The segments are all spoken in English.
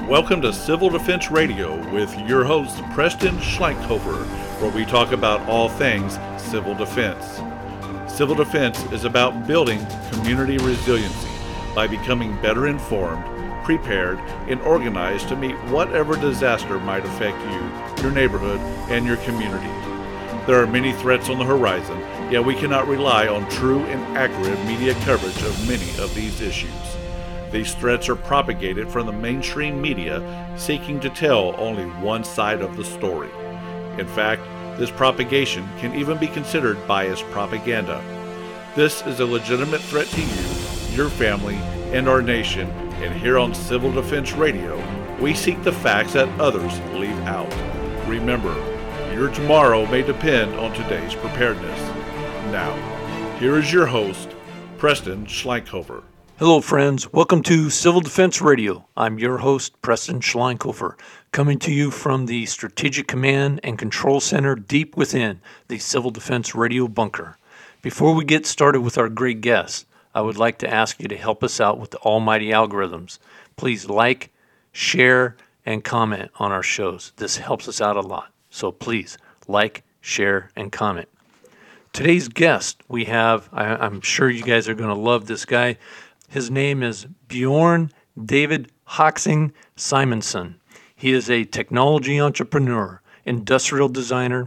Welcome to Civil Defense Radio with your host, Preston Schleinkhofer, where we talk about all things civil defense. Civil defense is about building community resiliency by becoming better informed, prepared, and organized to meet whatever disaster might affect you, your neighborhood, and your community. There are many threats on the horizon, yet we cannot rely on true and accurate media coverage of many of these issues. These threats are propagated from the mainstream media seeking to tell only one side of the story. In fact, this propagation can even be considered biased propaganda. This is a legitimate threat to you, your family, and our nation, and here on Civil Defense Radio, we seek the facts that others leave out. Remember, your tomorrow may depend on today's preparedness. Now, here is your host, Preston Schleinkhofer. Hello, friends. Welcome to Civil Defense Radio. I'm your host, Preston Schleinkhofer, coming to you from the Strategic Command and Control Center deep within the Civil Defense Radio bunker. Before we get started with our great guests, I would like to ask you to help us out with the almighty algorithms. Please like, share, and comment on our shows. This helps us out a lot. So please like, share, and comment. Today's guest we have, I'm sure you guys are going to love this guy. His name is Bjorn David Hoxing Simonson. He is a technology entrepreneur, industrial designer,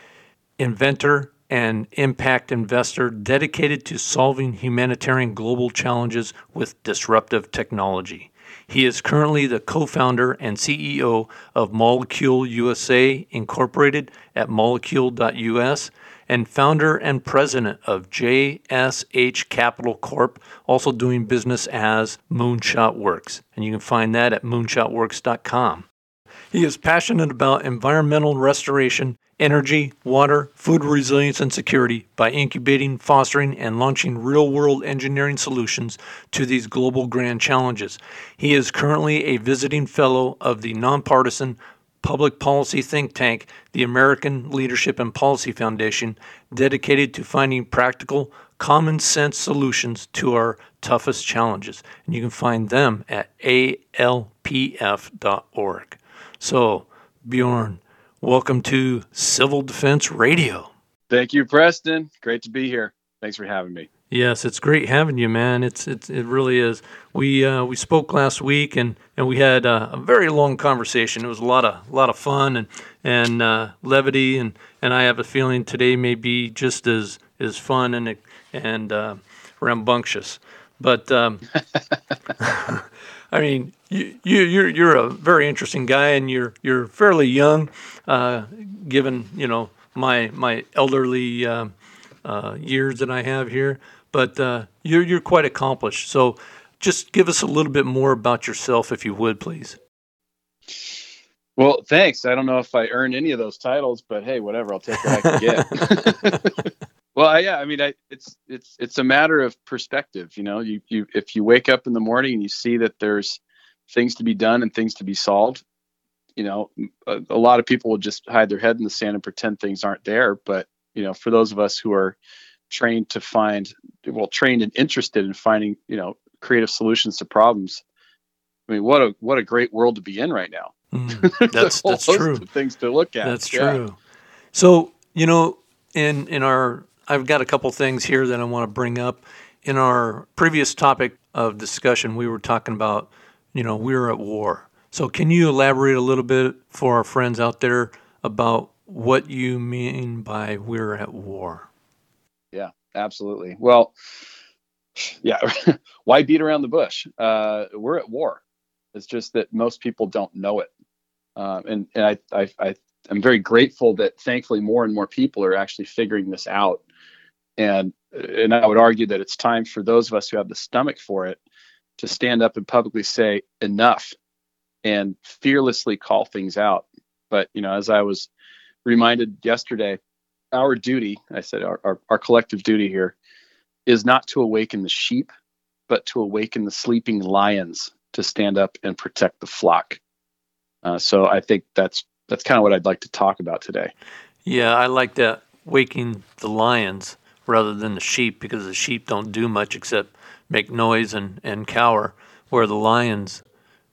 inventor, and impact investor dedicated to solving humanitarian global challenges with disruptive technology. He is currently the co-founder and CEO of Molecule USA Incorporated at molecule.us and founder and president of JSH Capital Corp., also doing business as Moonshot Works. And you can find that at moonshotworks.com. He is passionate about environmental restoration, energy, water, food resilience, and security by incubating, fostering, and launching real-world engineering solutions to these global grand challenges. He is currently a visiting fellow of the nonpartisan public policy think tank, the American Leadership and Policy Foundation, dedicated to finding practical, common-sense solutions to our toughest challenges. And you can find them at alpf.org. So, Bjorn, welcome to Civil Defense Radio. Thank you, Preston. Great to be here. Thanks for having me. Yes, it's great having you, man. It really is. We spoke last week and we had a very long conversation. It was a lot of fun and levity and I have a feeling today may be just as fun and rambunctious. But I mean, you're a very interesting guy and you're fairly young, given my elderly years that I have here. But you're quite accomplished. So just give us a little bit more about yourself, if you would, please. Well, thanks. I don't know if I earned any of those titles, but hey, whatever. I'll take what I can get. Well, yeah. I mean, it's a matter of perspective. You if you wake up in the morning and you see that there's things to be done and things to be solved, a lot of people will just hide their head in the sand and pretend things aren't there. But for those of us who are trained and interested in finding, creative solutions to problems. I mean, what a great world to be in right now. That's true. Of things to look at. That's true. So, in our, I've got a couple things here that I want to bring up. In our previous topic of discussion, we were talking about, we're at war. So can you elaborate a little bit for our friends out there about what you mean by we're at war? Yeah, absolutely. Well, yeah, why beat around the bush? We're at war. It's just that most people don't know it. And I'm very grateful that thankfully more and more people are actually figuring this out. And I would argue that it's time for those of us who have the stomach for it to stand up and publicly say enough and fearlessly call things out. But, as I was reminded yesterday, our duty, I said our collective duty here, is not to awaken the sheep, but to awaken the sleeping lions to stand up and protect the flock. So I think that's kind of what I'd like to talk about today. Yeah, I like that, waking the lions rather than the sheep, because the sheep don't do much except make noise and cower, where the lions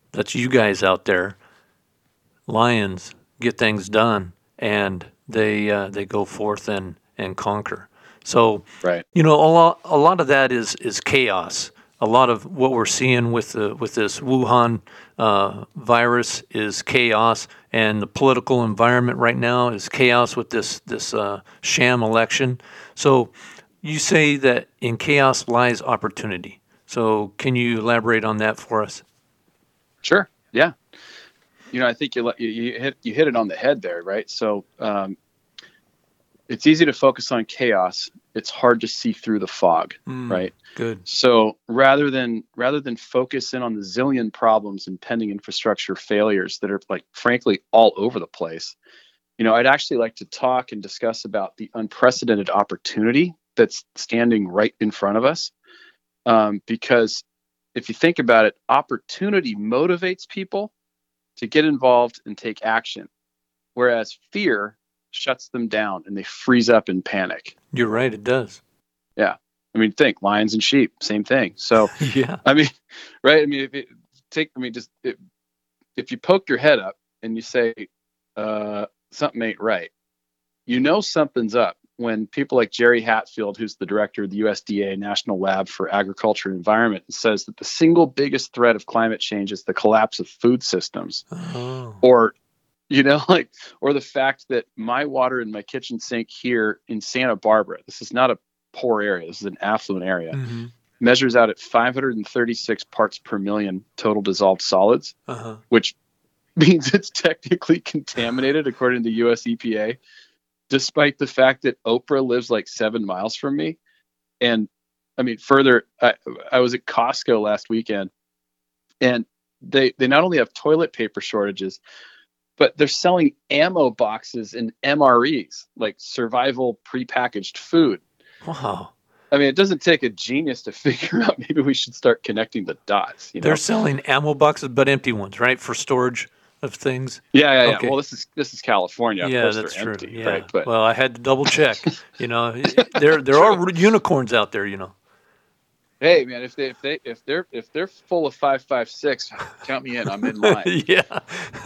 That's you guys out there. Lions get things done, and they go forth and conquer. So, Right. a lot of that is chaos. A lot of what we're seeing with this Wuhan virus is chaos, and the political environment right now is chaos with this sham election. So, you say that in chaos lies opportunity. So, can you elaborate on that for us? Sure. Yeah. I think you hit it on the head there, right? So it's easy to focus on chaos. It's hard to see through the fog, right? Good. So rather than focus in on the zillion problems and pending infrastructure failures that are, like, frankly, all over the place, I'd actually like to talk and discuss about the unprecedented opportunity that's standing right in front of us. Because if you think about it, opportunity motivates people to get involved and take action, whereas fear shuts them down and they freeze up in panic. You're right, it does. Yeah. Think lions and sheep, same thing. So, yeah. Right. If you poke your head up and you say, something ain't right, something's up when people like Jerry Hatfield, who's the director of the USDA National Lab for Agriculture and Environment, says that the single biggest threat of climate change is the collapse of food systems. Oh. Or the fact that my water in my kitchen sink here in Santa Barbara, this is not a poor area, this is an affluent area, measures out at 536 parts per million total dissolved solids, which means it's technically contaminated according to the US EPA, despite the fact that Oprah lives like 7 miles from me. And further, I was at Costco last weekend, and they not only have toilet paper shortages, but they're selling ammo boxes and MREs, like survival prepackaged food. Wow. It doesn't take a genius to figure out maybe we should start connecting the dots. They're selling ammo boxes, but empty ones, right? For storage of things. Yeah. Okay. Well, this is California. Yeah, that's true. Empty, yeah. Right? But well, I had to double check. There are unicorns out there. Hey, man, if they're full of 5.56, count me in. I'm in line. yeah.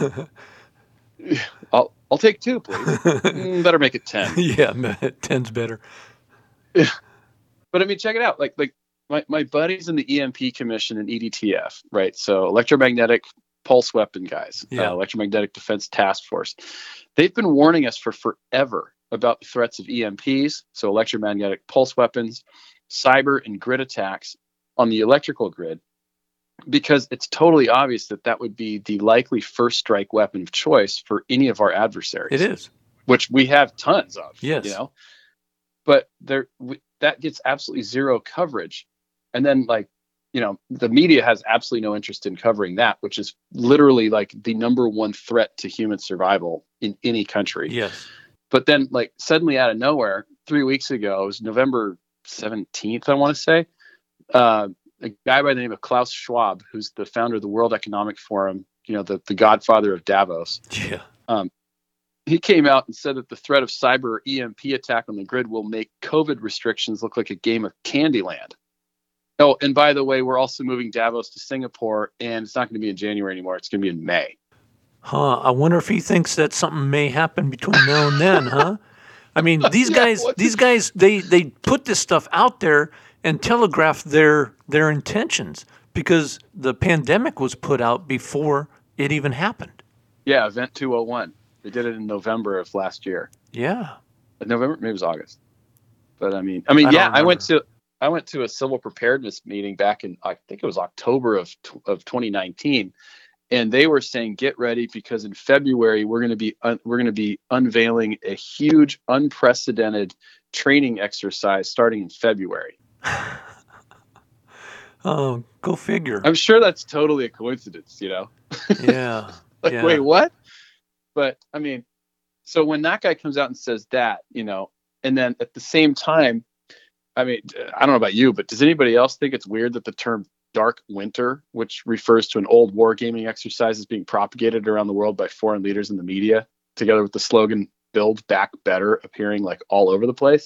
I'll take 2, please. Better make it 10. Yeah, 10's better. Yeah. But check it out. Like my buddies in the EMP Commission and EDTF, right? So electromagnetic pulse weapon guys, electromagnetic defense task force. They've been warning us for forever about the threats of EMPs, so electromagnetic pulse weapons, cyber and grid attacks on the electrical grid, because it's totally obvious that would be the likely first strike weapon of choice for any of our adversaries. It is. Which we have tons of. Yes. But that gets absolutely zero coverage. And then, the media has absolutely no interest in covering that, which is literally like the number one threat to human survival in any country. Yes. But then, suddenly out of nowhere, 3 weeks ago, it was November 17th, I want to say, a guy by the name of Klaus Schwab, who's the founder of the World Economic Forum, the godfather of Davos. Yeah. He came out and said that the threat of cyber or EMP attack on the grid will make COVID restrictions look like a game of Candyland. Oh, and by the way, we're also moving Davos to Singapore, and it's not going to be in January anymore. It's going to be in May. I wonder if he thinks that something may happen between now and then, huh? These guys, they put this stuff out there and telegraph their intentions, because the pandemic was put out before it even happened. Yeah, Event 201. They did it in November of last year. Yeah. November, maybe it was August. But I went to a civil preparedness meeting back in, I think it was October of 2019, and they were saying, get ready, because in February we're going to be unveiling a huge, unprecedented training exercise starting in February. Oh, go figure. I'm sure that's totally a coincidence, Yeah. Wait, what? But so when that guy comes out and says that, and then at the same time, I don't know about you, but does anybody else think it's weird that the term dark winter, which refers to an old wargaming exercise, is being propagated around the world by foreign leaders in the media, together with the slogan "Build Back Better" appearing all over the place?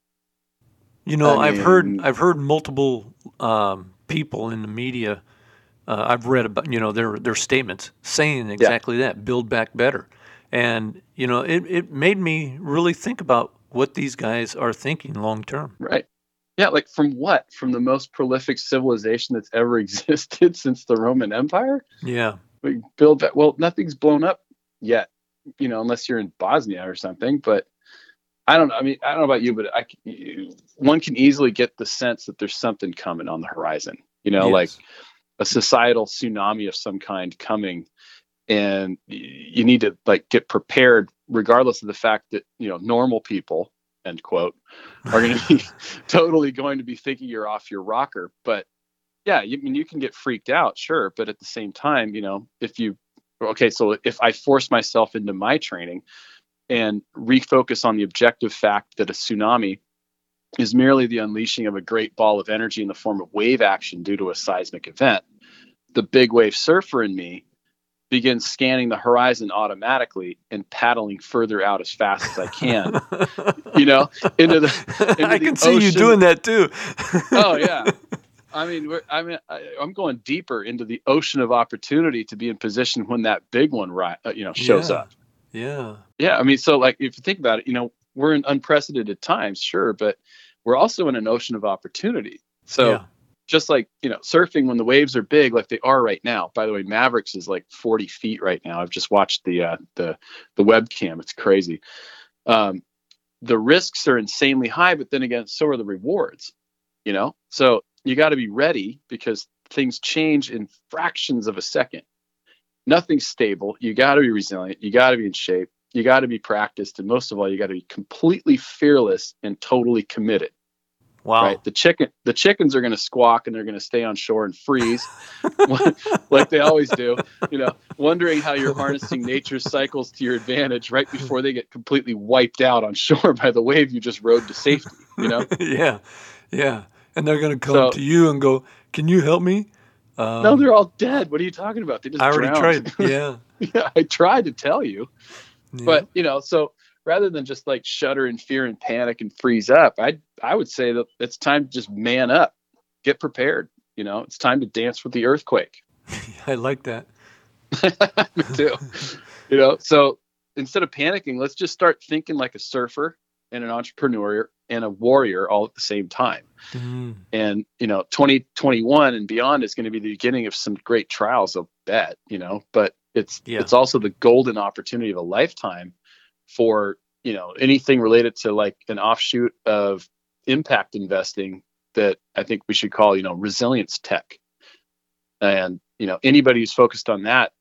I've heard multiple people in the media I've read about, their statements saying exactly that, build back better. And, it made me really think about what these guys are thinking long term. Right. Yeah, like from what? From the most prolific civilization that's ever existed since the Roman Empire? Yeah. We build that. Well, nothing's blown up yet, unless you're in Bosnia or something. But I don't know. I mean, I don't know about you, but one can easily get the sense that there's something coming on the horizon, Yes. like a societal tsunami of some kind coming. And you need to get prepared, regardless of the fact that, normal people, end quote, are going to be totally going to be thinking you're off your rocker. But yeah, you can get freaked out, sure. But at the same time, so if I force myself into my training and refocus on the objective fact that a tsunami is merely the unleashing of a great ball of energy in the form of wave action due to a seismic event, the big wave surfer in me begins scanning the horizon automatically and paddling further out as fast as I can, into the I can ocean. see you doing that too. Oh yeah. I'm going deeper into the ocean of opportunity to be in position when that big one, shows up. Yeah. Yeah. I mean, so if you think about it, we're in unprecedented times, sure, but we're also in an ocean of opportunity. So just surfing when the waves are big, like they are right now. By the way, Mavericks is 40 feet right now. I've just watched the webcam. It's crazy. The risks are insanely high, but then again, so are the rewards, so you got to be ready because things change in fractions of a second. Nothing's stable. You got to be resilient. You got to be in shape. You got to be practiced. And most of all, you got to be completely fearless and totally committed. Wow. Right. The chickens are going to squawk and they're going to stay on shore and freeze like they always do, wondering how you're harnessing nature's cycles to your advantage right before they get completely wiped out on shore by the wave you just rode to safety, Yeah. Yeah. And they're going to come to you and go, can you help me? No, they're all dead. What are you talking about? They just I already drowned. tried. Yeah. Yeah, I tried to tell you. Yeah. But, so rather than just shudder in fear and panic and freeze up, I would say that it's time to just man up, get prepared. It's time to dance with the earthquake. I like that. Me too. So instead of panicking, let's just start thinking like a surfer and an entrepreneur and a warrior all at the same time. Mm. And, 2021 and beyond is going to be the beginning of some great trials, I'll bet, but it's also the golden opportunity of a lifetime for, anything related to an offshoot of impact investing that I think we should call, resilience tech. And, anybody who's focused on that,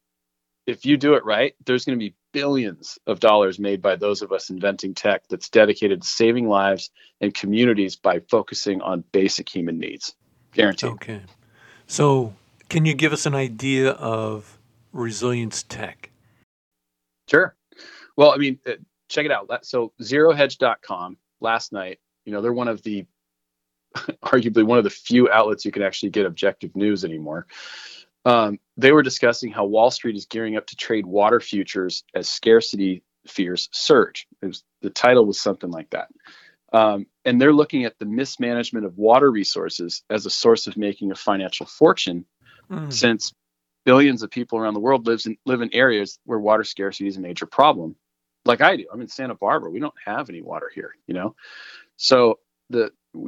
if you do it right, there's going to be billions of dollars made by those of us inventing tech that's dedicated to saving lives and communities by focusing on basic human needs. Guaranteed. Okay. So can you give us an idea of resilience tech? Sure. Well, I mean, check it out. So zerohedge.com last night, they're one of the, arguably one of the few outlets you can actually get objective news anymore. They were discussing how Wall Street is gearing up to trade water futures as scarcity fears surge. The title was something like that. And they're looking at the mismanagement of water resources as a source of making a financial fortune, since billions of people around the world live in areas where water scarcity is a major problem. Like I do. I'm in Santa Barbara. We don't have any water here, So the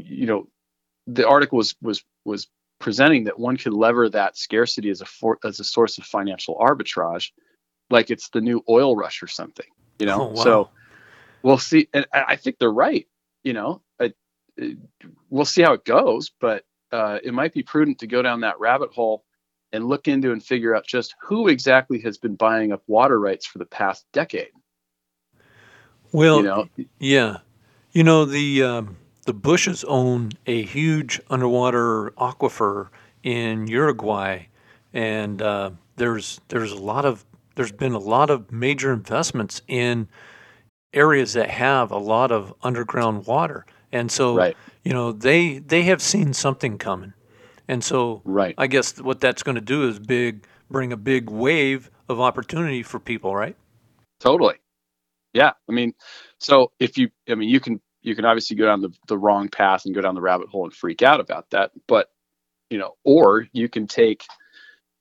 article was presenting that one could lever that scarcity as a source of financial arbitrage, like it's the new oil rush or something, Oh, wow. So we'll see. And I think they're right. We'll see how it goes, but it might be prudent to go down that rabbit hole and look into and figure out just who exactly has been buying up water rights for the past decade. Well, yeah. The Bushes own a huge underwater aquifer in Uruguay, and there's been a lot of major investments in areas that have a lot of underground water, and so Right. They have seen something coming, and so Right. I guess what that's going to do is bring a big wave of opportunity for people, right? Totally. Yeah. I mean, so you can obviously go down the wrong path and go down the rabbit hole and freak out about that, but or you can take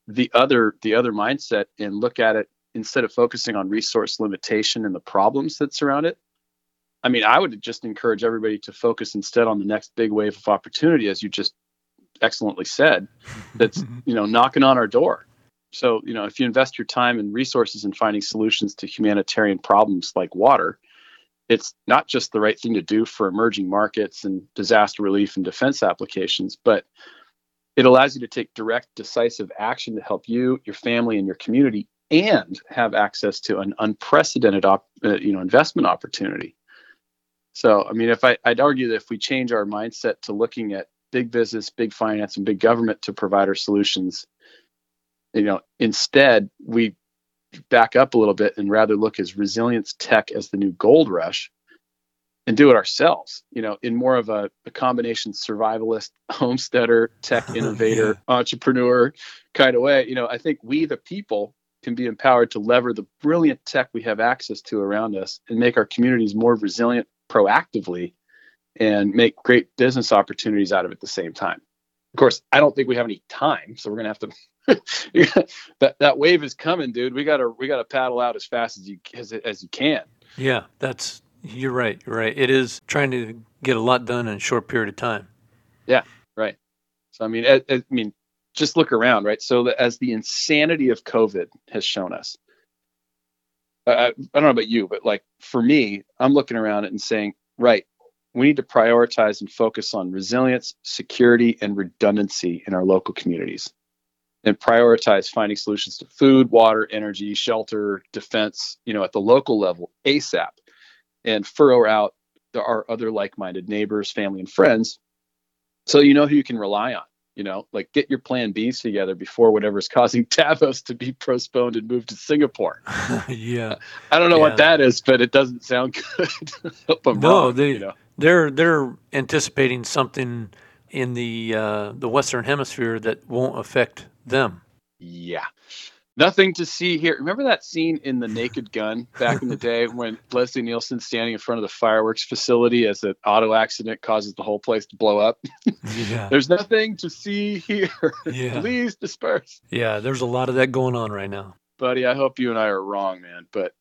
the other mindset and look at it, instead of focusing on resource limitation and the problems that surround it. I mean, I would just encourage everybody to focus instead on the next big wave of opportunity, as you just excellently said, that's, knocking on our door. So, if you invest your time and resources in finding solutions to humanitarian problems like water, it's not just the right thing to do for emerging markets and disaster relief and defense applications, but it allows you to take direct, decisive action to help you, your family, and your community, and have access to an unprecedented, investment opportunity. So, I mean, I'd argue that if we change our mindset to looking at big business, big finance, and big government to provide our solutions, instead we back up a little bit and rather look as resilience tech as the new gold rush and do it ourselves, in more of a combination survivalist, homesteader, tech innovator, entrepreneur kind of way. I think we, the people, can be empowered to lever the brilliant tech we have access to around us and make our communities more resilient proactively and make great business opportunities out of it at the same time. Of course, I don't think we have any time, so we're going to have to that wave is coming, dude. We got to paddle out as fast as you can. Yeah, you're right. You're right. It is trying to get a lot done in a short period of time. Yeah, right. So I mean, just look around, right? So as the insanity of COVID has shown us, I don't know about you, but like for me, I'm looking around it and saying, right, we need to prioritize and focus on resilience, security, and redundancy in our local communities, and prioritize finding solutions to food, water, energy, shelter, defense, at the local level ASAP, and furrow out our other like-minded neighbors, family, and friends, so who you can rely on. Like get your plan Bs together before whatever's causing Davos to be postponed and moved to Singapore. Yeah, I don't know what that is, but it doesn't sound good. Hope I'm wrong, They're anticipating something in the Western Hemisphere that won't affect them. Yeah. Nothing to see here. Remember that scene in The Naked Gun back in the day when Leslie Nielsen's standing in front of the fireworks facility as an auto accident causes the whole place to blow up? Yeah. There's nothing to see here. Yeah. Please disperse. Yeah, there's a lot of that going on right now. Buddy, I hope you and I are wrong, man. But,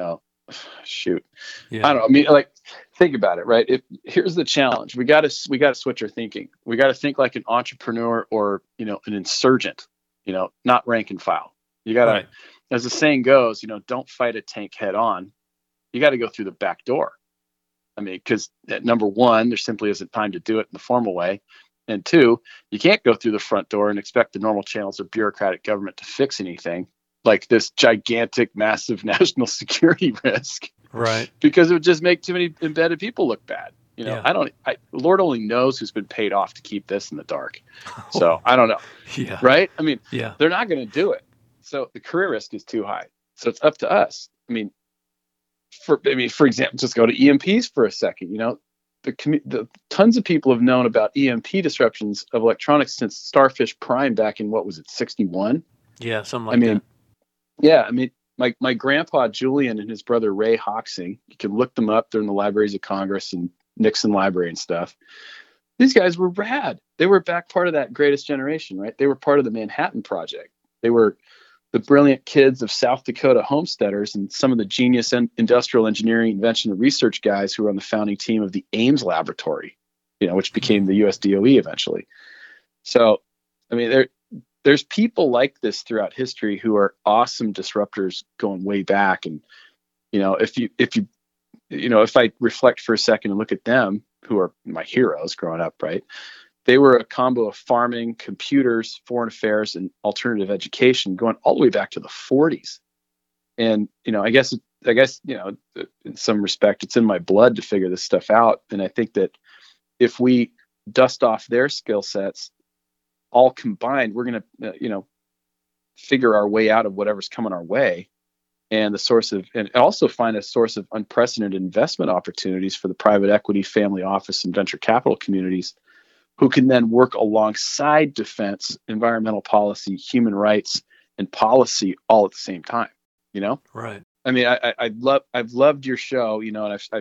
shoot. Yeah. I don't know. I mean, like, think about it, right? Here's the challenge. We got to switch our thinking. We got to think like an entrepreneur or, an insurgent, not rank and file. You got to, as the saying goes, don't fight a tank head on. You got to go through the back door. I mean, because number one, there simply isn't time to do it in the formal way. And two, you can't go through the front door and expect the normal channels of bureaucratic government to fix anything like this gigantic, massive national security risk. Right. Because it would just make too many embedded people look bad. Lord only knows who's been paid off to keep this in the dark. So I don't know. Yeah. Right. I mean, yeah, they're not going to do it. So the career risk is too high. So it's up to us. I mean, for example, just go to EMPs for a second. The tons of people have known about EMP disruptions of electronics since Starfish Prime back in, what was it, 61? Yeah, something like that. Yeah, I mean, my grandpa Julian and his brother Ray Hoxsey, you can look them up. They're in the Libraries of Congress and Nixon Library and stuff. These guys were rad. They were back part of that greatest generation, right? They were part of the Manhattan Project. They were the brilliant kids of South Dakota homesteaders and some of the genius industrial engineering, invention, and research guys who were on the founding team of the Ames Laboratory, which became the US DOE eventually. So, I mean, there's people like this throughout history who are awesome disruptors going way back. And, if I reflect for a second and look at them, who are my heroes growing up, right? They were a combo of farming, computers, foreign affairs, and alternative education going all the way back to the 40s. And, I guess, in some respect, it's in my blood to figure this stuff out. And I think that if we dust off their skill sets, all combined, we're going to, figure our way out of whatever's coming our way. And also find a source of unprecedented investment opportunities for the private equity, family office, and venture capital communities, who can then work alongside defense, environmental policy, human rights, and policy all at the same time. Right. I mean, I've loved your show, and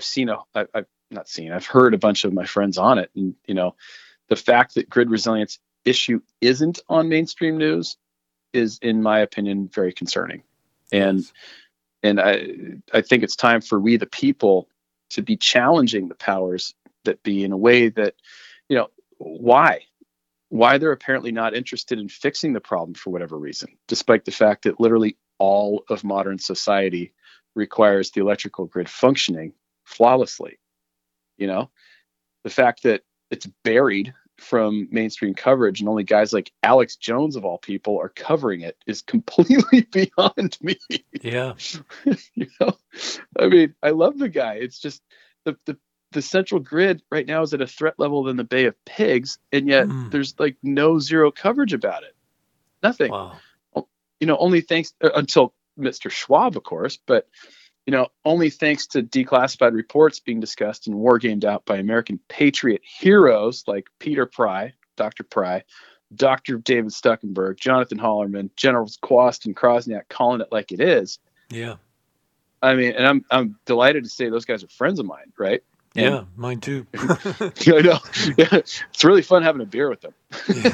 I've heard a bunch of my friends on it, and the fact that grid resilience issue isn't on mainstream news is, in my opinion, very concerning. And Yes. and I think it's time for we the people to be challenging the powers that be in a way that, why they're apparently not interested in fixing the problem for whatever reason, despite the fact that literally all of modern society requires the electrical grid functioning flawlessly. The fact that it's buried from mainstream coverage and only guys like Alex Jones of all people are covering it is completely beyond me. Yeah. I mean, I love the guy. It's just the central grid right now is at a threat level than the Bay of Pigs, and yet there's like zero coverage about it. Nothing. Wow. Only thanks until Mr. Schwab, of course, but only thanks to declassified reports being discussed and wargamed out by American patriot heroes like Peter Pry, Dr. Pry, Dr. David Stuckenberg, Jonathan Hollerman, Generals Quast and Krosniak calling it like it is. Yeah. I mean, and I'm delighted to say those guys are friends of mine, right? Yeah, mine too. I know. Yeah, it's really fun having a beer with them.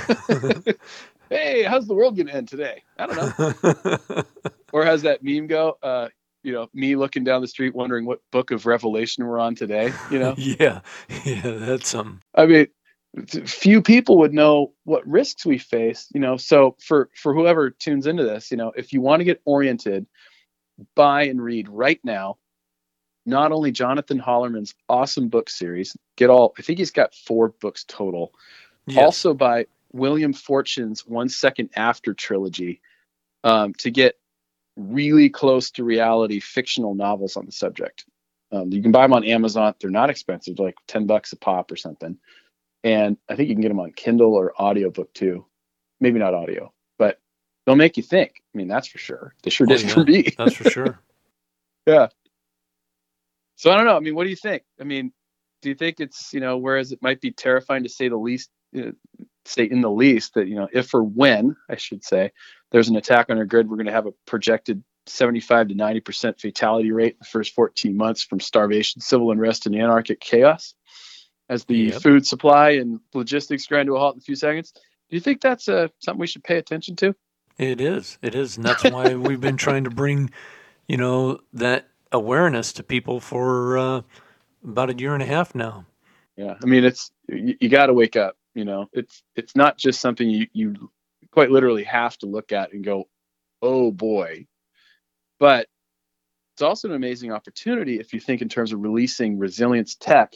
Hey, how's the world going to end today? I don't know. Or how's that meme go? Me looking down the street wondering what book of Revelation we're on today, Yeah, that's I mean, few people would know what risks we face, so for whoever tunes into this, if you want to get oriented, buy and read right now, not only Jonathan Hollerman's awesome book series, I think he's got 4 books total. yes. Also by William Fortune's 1 Second After trilogy, to get really close to reality fictional novels on the subject. You can buy them on Amazon. They're not expensive, like $10 a pop or something. And I think you can get them on Kindle or audiobook too. Maybe not audio, but they'll make you think. I mean, that's for sure. They sure did for me. That's for sure. Yeah. So I don't know. I mean, what do you think? I mean, do you think it's, whereas it might be terrifying to say the least, say in the least that, if or when, I should say, there's an attack on our grid, we're going to have a projected 75 to 90% fatality rate in the first 14 months from starvation, civil unrest, and anarchic chaos as the food supply and logistics grind to a halt in a few seconds. Do you think that's something we should pay attention to? It is. And that's why we've been trying to bring, that awareness to people for about 1.5 years now. Yeah. I mean, you got to wake up, it's not just something you quite literally have to look at and go, oh boy, but it's also an amazing opportunity if you think in terms of releasing resilience tech,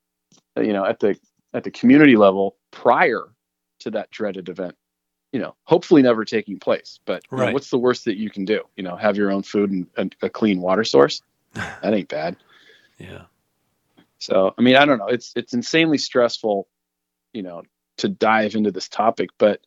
at the community level prior to that dreaded event, hopefully never taking place. But right. What's the worst that you can do? Have your own food and a clean water source. That ain't bad. Yeah. So, I mean, I don't know. It's insanely stressful, to dive into this topic, but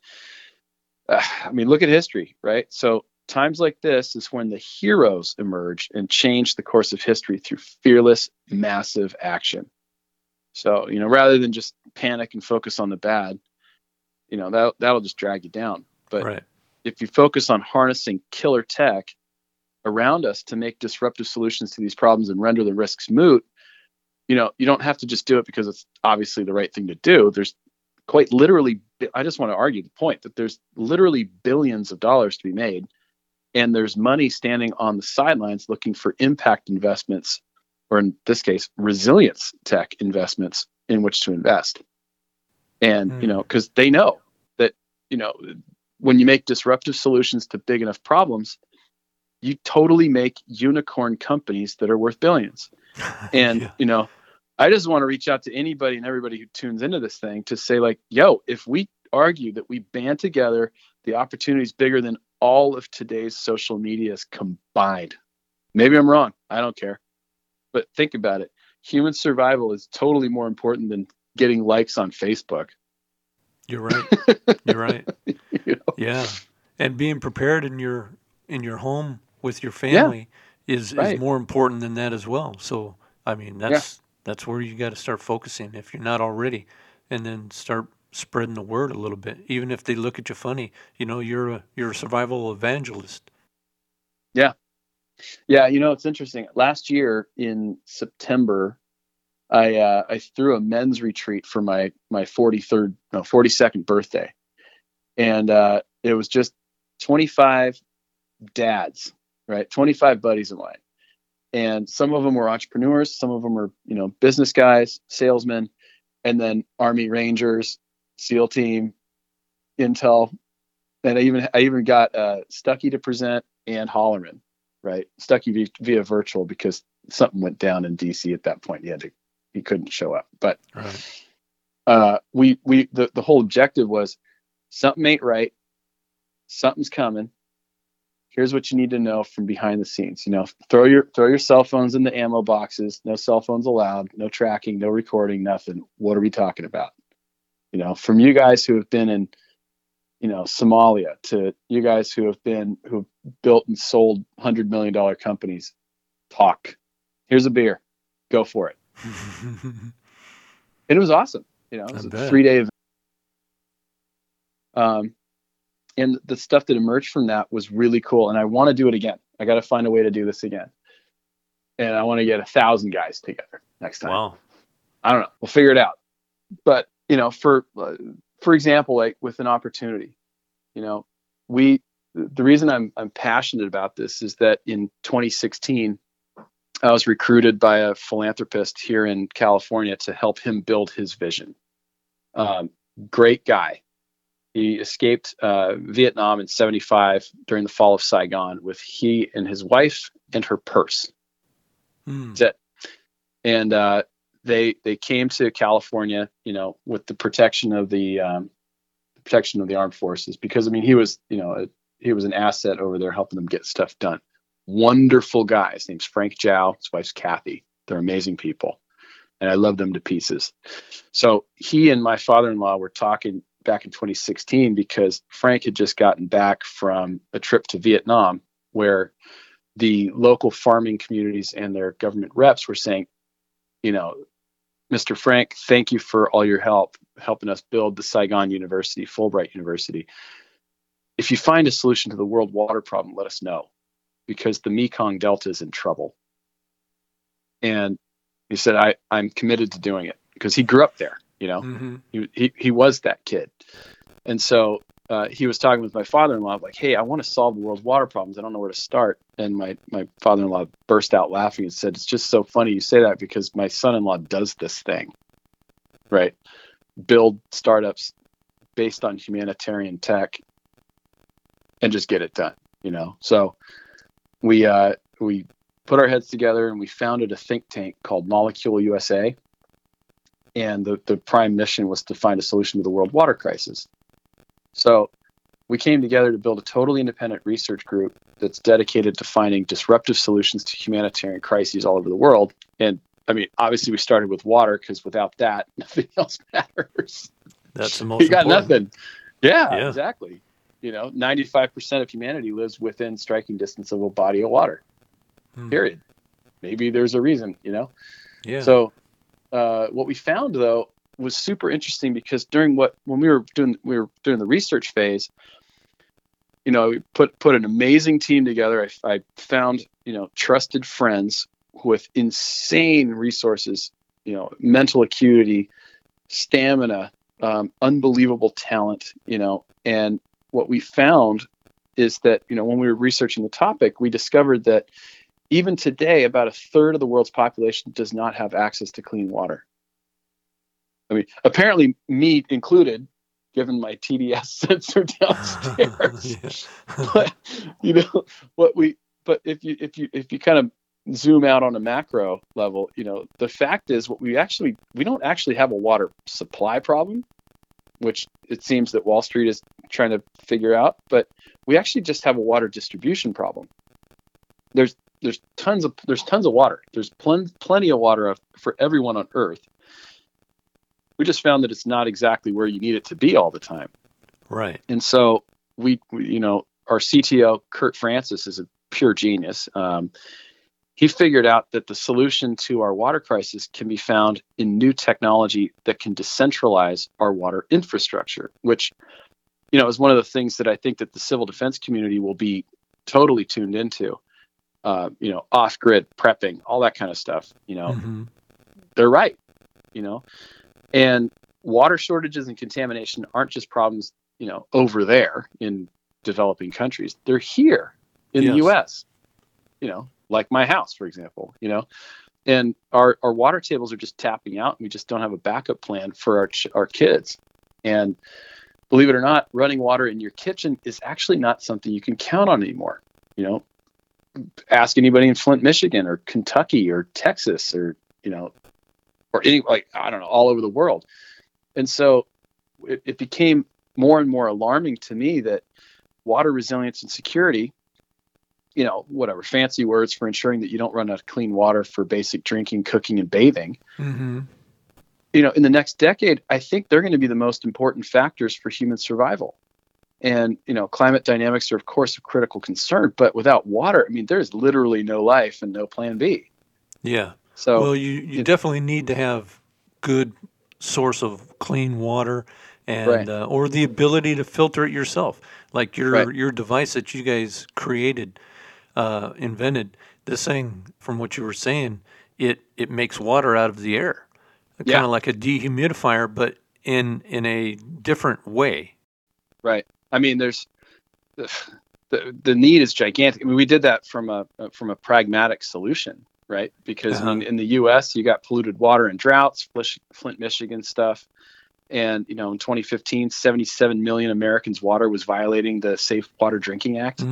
I mean, look at history, right? So times like this is when the heroes emerge and change the course of history through fearless, massive action. So, rather than just panic and focus on the bad, that'll just drag you down. But right. If you focus on harnessing killer tech around us to make disruptive solutions to these problems and render the risks moot, you don't have to just do it because it's obviously the right thing to do. There's quite literally, I just want to argue the point that there's literally billions of dollars to be made, and there's money standing on the sidelines looking for impact investments, or in this case, resilience tech investments in which to invest. And, because they know that, when you make disruptive solutions to big enough problems, you totally make unicorn companies that are worth billions. And, I just want to reach out to anybody and everybody who tunes into this thing to say, like, yo, if we argue that we band together, the opportunity is bigger than all of today's social medias combined. Maybe I'm wrong. I don't care. But think about it. Human survival is totally more important than getting likes on Facebook. You're right. You're right. Yeah. And being prepared in your home with your family is more important than that as well. So, I mean, that's where you got to start focusing if you're not already, and then start spreading the word a little bit. Even if they look at you funny, you're a survival evangelist. Yeah. Yeah. It's interesting. Last year in September, I threw a men's retreat for my 42nd birthday. And it was just 25 dads, right? 25 buddies of mine. And some of them were entrepreneurs, some of them were, business guys, salesmen, and then Army Rangers, SEAL team, Intel. And I even got Stuckey to present and Hollerman, right? Stuckey via virtual because something went down in DC at that point. He couldn't show up. But the whole objective was something ain't right, something's coming. Here's what you need to know from behind the scenes. Throw your cell phones in the ammo boxes. No cell phones allowed. No tracking. No recording. Nothing. What are we talking about? From you guys who have been in, Somalia to you guys who've built and sold $100 million companies. Talk. Here's a beer. Go for it. And it was awesome. It was a 3-day event. And the stuff that emerged from that was really cool. And I want to do it again. I got to find a way to do this again. And I want to get 1,000 guys together next time. Wow. I don't know. We'll figure it out. But, for example, like with an opportunity, the reason I'm passionate about this is that in 2016, I was recruited by a philanthropist here in California to help him build his vision. Great guy. He escaped Vietnam in 1975 during the fall of Saigon with he and his wife and her purse. That's it. And they came to California, with the protection of the armed forces, because he was, he was an asset over there helping them get stuff done. Wonderful guy. His name's Frank Zhao. His wife's Kathy. They're amazing people, and I love them to pieces. So he and my father-in-law were talking back in 2016 because Frank had just gotten back from a trip to Vietnam where the local farming communities and their government reps were saying, Mr. Frank, thank you for all your help helping us build the Saigon University, Fulbright University. If you find a solution to the world water problem, let us know, because the Mekong Delta is in trouble. And he said, I'm committed to doing it, because he grew up there. He was that kid. And so he was talking with my father-in-law, like, hey, I want to solve the world's water problems. I don't know where to start. And my father-in-law burst out laughing and said, it's just so funny you say that, because my son-in-law does this thing, right? Build startups based on humanitarian tech and just get it done, So we put our heads together and we founded a think tank called Molecule USA. And the prime mission was to find a solution to the world water crisis. So we came together to build a totally independent research group that's dedicated to finding disruptive solutions to humanitarian crises all over the world. And obviously we started with water, because without that, nothing else matters. That's the most You got important. nothing. Yeah, exactly. 95% of humanity lives within striking distance of a body of water. Period. Maybe there's a reason, Yeah. So what we found, though, was super interesting, because when we were doing the research phase, we put an amazing team together. I found, trusted friends with insane resources, mental acuity, stamina, unbelievable talent, and what we found is that, when we were researching the topic, we discovered that even today, about 1/3 of the world's population does not have access to clean water. Apparently me included, given my TDS sensor downstairs. But if you kind of zoom out on a macro level, the fact is we don't actually have a water supply problem, which it seems that Wall Street is trying to figure out, but we actually just have a water distribution problem. There's tons of water. There's plenty of water for everyone on Earth. We just found that it's not exactly where you need it to be all the time. Right. And so we our CTO, Kurt Francis, is a pure genius. He figured out that the solution to our water crisis can be found in new technology that can decentralize our water infrastructure, which, is one of the things that I think that the civil defense community will be totally tuned into. Off-grid prepping, all that kind of stuff. They're right. And water shortages and contamination aren't just problems, over there in developing countries. They're here in the U.S., like my house, for example, and our water tables are just tapping out, and we just don't have a backup plan for our kids. And believe it or not, running water in your kitchen is actually not something you can count on anymore. Ask anybody in Flint, Michigan, or Kentucky, or Texas, or or any, I don't know, all over the world. And so it became more and more alarming to me that water resilience and security, whatever fancy words for ensuring that you don't run out of clean water for basic drinking, cooking, and bathing. Mm-hmm. In the next decade, I think they're going to be the most important factors for human survival. And, climate dynamics are, of course, a critical concern, but without water, there's literally no life and no plan B. Yeah. So, well, you definitely need to have good source of clean water and or the ability to filter it yourself. Like your device that you guys created, invented, this thing, from what you were saying, it makes water out of the air. Kind of like a dehumidifier, but in a different way. Right. There's the need is gigantic. We did that from a pragmatic solution, right? Because in the U.S. you got polluted water and droughts, Flint, Michigan stuff, and in 2015, 77 million Americans' water was violating the Safe Water Drinking Act.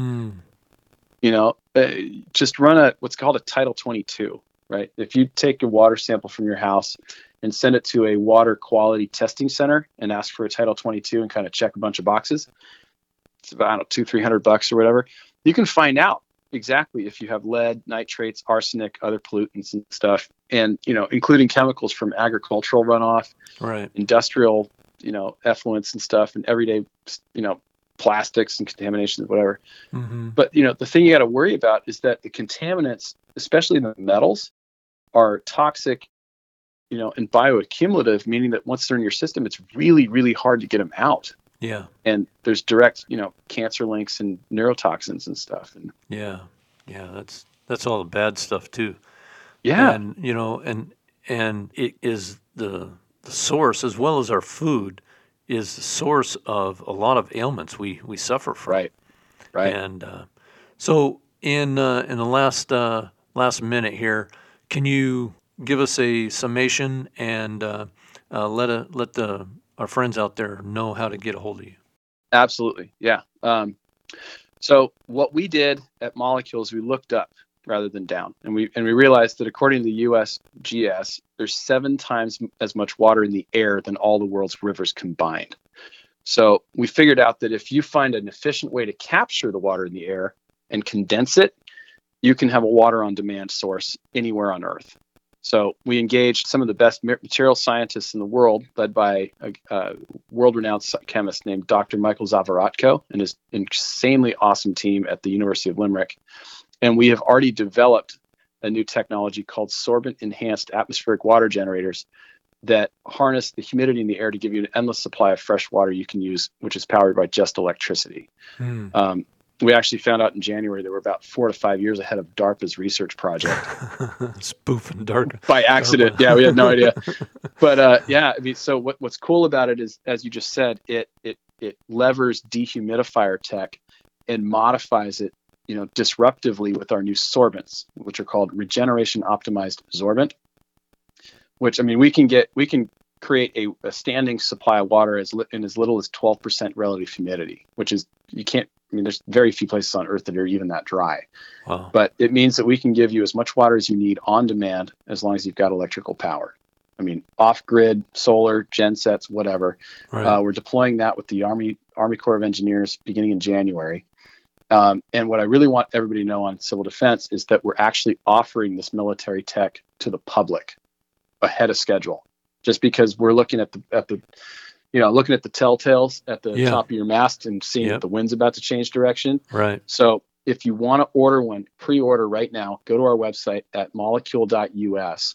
Just run what's called a Title 22, right? If you take a water sample from your house and send it to a water quality testing center and ask for a Title 22 and kind of check a bunch of boxes, it's about, $200-$300 or whatever. You can find out exactly if you have lead, nitrates, arsenic, other pollutants and stuff, and, including chemicals from agricultural runoff, industrial, effluents and stuff, and everyday, plastics and contaminations, whatever. Mm-hmm. But, the thing you got to worry about is that the contaminants, especially the metals, are toxic, and bioaccumulative, meaning that once they're in your system, it's really, really hard to get them out. Yeah. And there's direct, cancer links and neurotoxins and stuff. And that's all the bad stuff too. Yeah. And and it is the source, as well as our food, is the source of a lot of ailments we suffer from. Right. And so in the last minute here, can you give us a summation and let our friends out there know how to get a hold of you? Absolutely. Yeah. So what we did at Molecule is we looked up rather than down, and we realized that according to the USGS, there's 7 times as much water in the air than all the world's rivers combined. So we figured out that if you find an efficient way to capture the water in the air and condense it, you can have a water on demand source anywhere on Earth. So we engaged some of the best material scientists in the world, led by a world-renowned chemist named Dr. Michael Zawaratko and his insanely awesome team at the University of Limerick. And we have already developed a new technology called sorbent-enhanced atmospheric water generators that harness the humidity in the air to give you an endless supply of fresh water you can use, which is powered by just electricity. We actually found out in January that we're about 4 to 5 years ahead of DARPA's research project. Spoofing DARPA. By accident. Yeah, we had no idea. But so what's cool about it is, as you just said, it levers dehumidifier tech and modifies it, disruptively with our new sorbents, which are called regeneration optimized sorbent, which, we can create a standing supply of water in as little as 12% relative humidity, which is, there's very few places on Earth that are even that dry. Wow. But it means that we can give you as much water as you need on demand, as long as you've got electrical power. Off-grid, solar, gensets, whatever. Right. We're deploying that with the Army Corps of Engineers beginning in January. And what I really want everybody to know on civil defense is that we're actually offering this military tech to the public ahead of schedule, just because we're looking at the looking at the telltales at the top of your mast and seeing that the wind's about to change direction. Right. So if you want to order one, pre-order right now, go to our website at molecule.us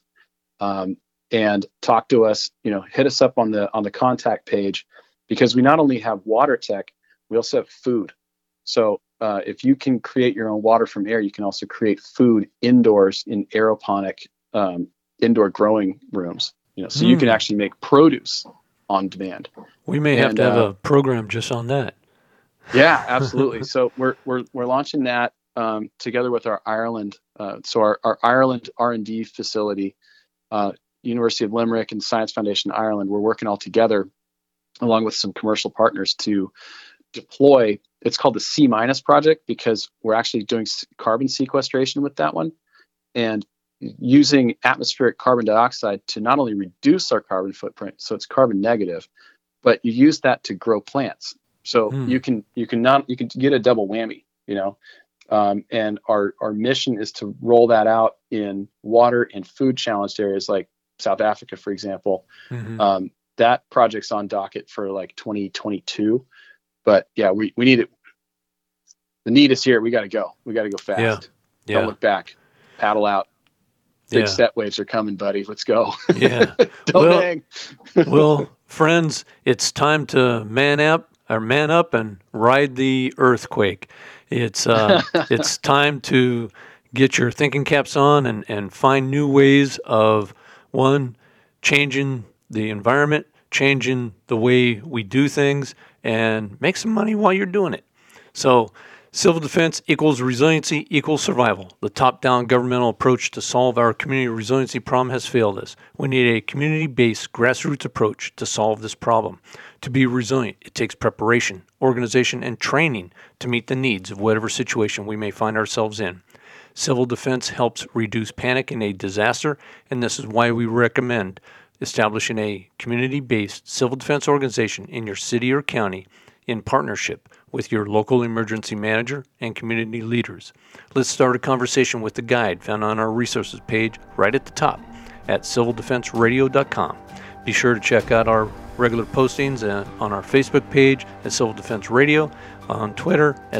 and talk to us, hit us up on the contact page, because we not only have water tech, we also have food. So if you can create your own water from air, you can also create food indoors in aeroponic indoor growing rooms. So you can actually make produce on demand. We may have to have a program just on that. Yeah, absolutely. So we're launching that together with our Ireland. So our Ireland R&D facility, University of Limerick and Science Foundation Ireland, we're working all together along with some commercial partners to deploy. It's called the C- project because we're actually doing carbon sequestration with that one and using atmospheric carbon dioxide to not only reduce our carbon footprint, so it's carbon negative, but you use that to grow plants. So you can get a double whammy, and our mission is to roll that out in water and food challenged areas like South Africa, for example. Mm-hmm. That project's on docket for like 2022, but yeah, we need it. The need is here. We got to go. We got to go fast. Yeah. Don't look back. Paddle out. Big set waves are coming, buddy. Let's go. Yeah. Don't hang. Well, friends, it's time to man up and ride the earthquake. It's time to get your thinking caps on and find new ways of, one, changing the environment, changing the way we do things, and make some money while you're doing it. So civil defense equals resiliency equals survival. The top-down governmental approach to solve our community resiliency problem has failed us. We need a community-based grassroots approach to solve this problem. To be resilient, it takes preparation, organization, and training to meet the needs of whatever situation we may find ourselves in. Civil defense helps reduce panic in a disaster, and this is why we recommend establishing a community-based civil defense organization in your city or county in partnership with your local emergency manager and community leaders. Let's start a conversation with the guide found on our resources page right at the top at civildefenseradio.com. Be sure to check out our regular postings on our Facebook page at Civil Defense Radio, on Twitter at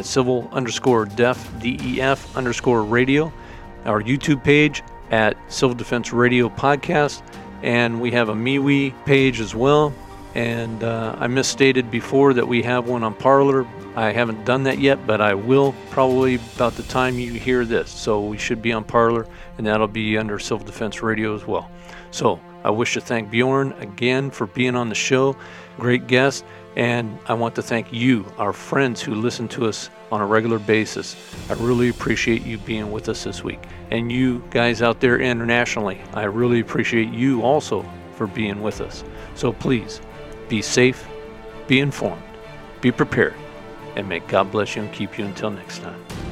civil_def_radio, our YouTube page at Civil Defense Radio Podcast, and we have a MeWe page as well. And I misstated before that we have one on Parler. I haven't done that yet, but I will probably about the time you hear this. So we should be on Parler, and that'll be under Civil Defense Radio as well. So I wish to thank Bjorn again for being on the show. Great guest. And I want to thank you, our friends who listen to us on a regular basis. I really appreciate you being with us this week. And you guys out there internationally, I really appreciate you also for being with us. So please, be safe, be informed, be prepared, and may God bless you and keep you until next time.